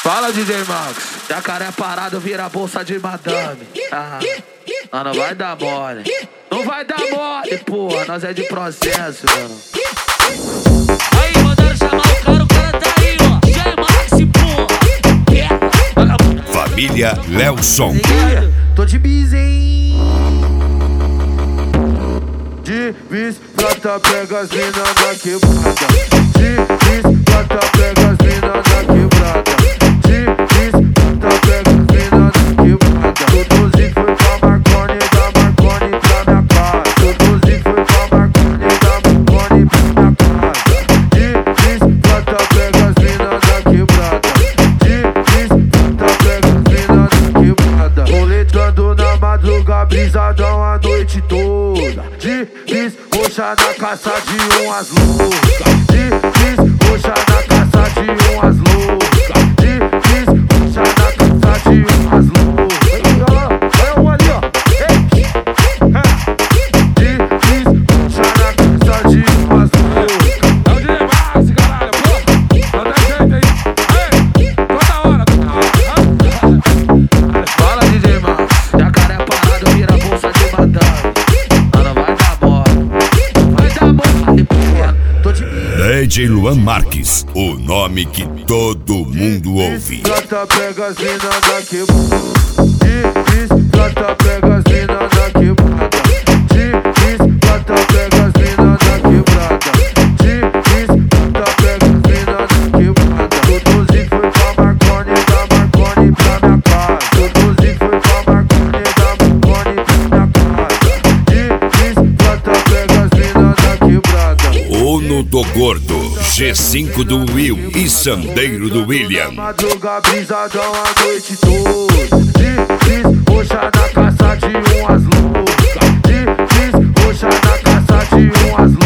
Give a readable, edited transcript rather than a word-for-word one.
Fala, DJ Max. Jacaré parado vira bolsa de madame. Não vai dar mole. Não vai dar mole, porra. Nós é de processo, mano. Aí, mandaram chamar o cara tá aí, ó. DJ Max, porra. Família Lelson. Tô de bis, hein? De bis, prata, pega as mina da quebrada. De bis, prata, pega as mina da quebrada. De bis, prata, pega as mina da quebrada. Tutuzi foi pra Marconi, da Marconi pra minha casa. Tutuzi foi pra Marconi, da Marconi pra minha casa. De bis, prata, pega as mina da quebrada. De bis, prata, pega as mina da quebrada. Roletando na madruga, brisadão a noite toda. De bis, roxa na caça de umas loucas. De bis, roxa na caça de umas loucas. De bis, roxa na caça de umas loucas. Olha um ali, ó. De bis, roxa na caça de umas loucas. É o DJ Max, caralho, pô. Não dá jeito aí. Toda hora. Fala, DJ Max. Jacaré parado vira bolsa de madame. Não vai dar bola. Vai dar bola, porra. Tô de DJ Luan Marques, o nome que todo mundo ouve. Prata, pega as mina da quebrada. De bis, prata, pega as mina da quebrada. De bis, prata, pega as mina da quebrada. De bis, prata, pega as mina da quebrada. Tutuzi foi pra Marconi, da Marconi pra minha casa. Tutuzi foi pra Marconi, da Marconi pra minha casa. De bis, prata, pega as mina da quebrada. Ono do Gordo, G5 do Will e Sandeiro do William. Madruga, brisadão a noite toda. De bis, roxa na caça de umas loucas. De bis, roxa na caça de umas loucas.